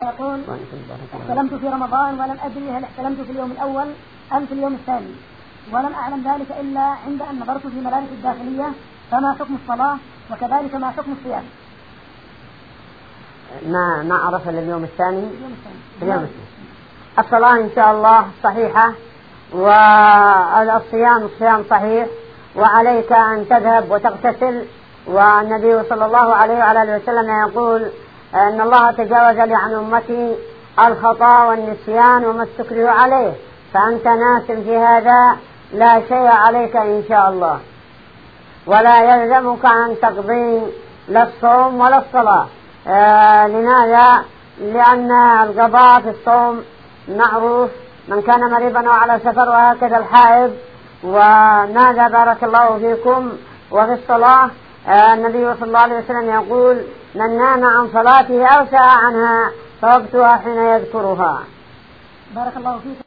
يقول احتلمت في رمضان ولم أدري هل احتلمت في اليوم الأول أم في اليوم الثاني، ولم أعلم ذلك إلا عند أن نظرت في ملابس الداخلية، فما حكم الصلاة وكذلك ما حكم الصيام؟ ما عرف اليوم الثاني. الصلاة إن شاء الله صحيحة، والصيام صحيح، وعليك أن تذهب وتغتسل. والنبي صلى الله عليه وعلى آله وسلم يقول أن الله تجاوز لي عن أمتي الخطأ والنسيان وما استكرهوا عليه، فأنت ناسم في هذا لا شيء عليك إن شاء الله، ولا يلزمك أن تقضي لا الصوم ولا الصلاة. لماذا؟ لأن القضاء في الصوم معروف، من كان مريضا أو على سفر، وهكذا الحائض. وماذا بارك الله فيكم؟ وفي الصلاة النبي صلى الله عليه وسلم يقول: من نام عن صلاته أو سأى عنها فوقتها حين يذكرها. بارك الله فيكم.